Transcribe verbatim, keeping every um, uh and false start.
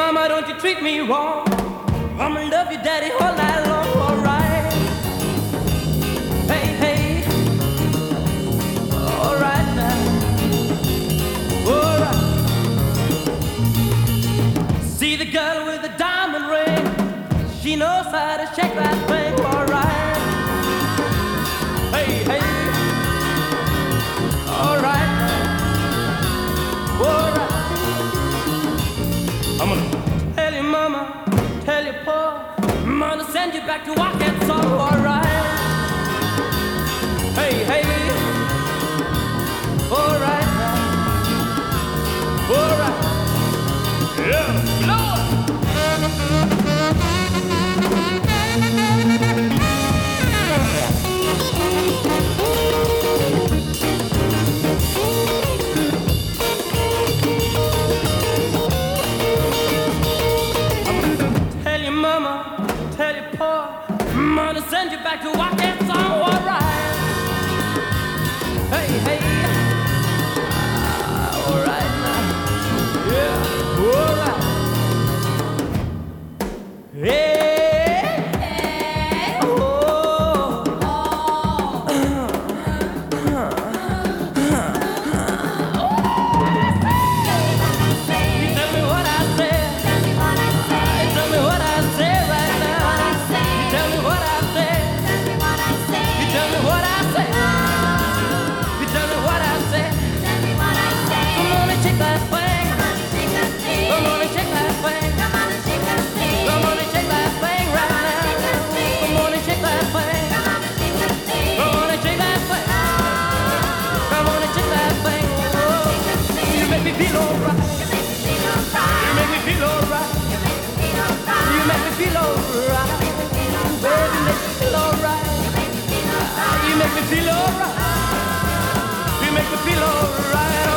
mama, don't you treat me wrong. I'ma love you, daddy, all night long, alright. Hey, hey, alright now, alright. See the girl with the diamond ring, she knows how to shake that thing, alright. Hey, hey, alright now, alright. I'm gonna tell your mama, tell your pa, I'm gonna send you back to Arkansas, alright. Hey, hey, alright now, alright. Yeah, Lord. I'm gonna send you back to Arkansas, alright. Hey, hey, uh, alright now, yeah, alright. Hey, hey. Oh, oh. You tell me what I said. Tell me what I said. Tell me what I said right now. Tell me what I said. You tell me what I said. You tell me what I said. Come on and shake that thing. Come on and shake that thing. Come on and shake that thing right now. Come on and shake that thing. Come on and shake that thing. Come on and shake that thing. Oh, you make me feel alright. You make me feel alright. You make me feel alright. Baby, make me feel alright. You make me feel alright. You make me feel alright.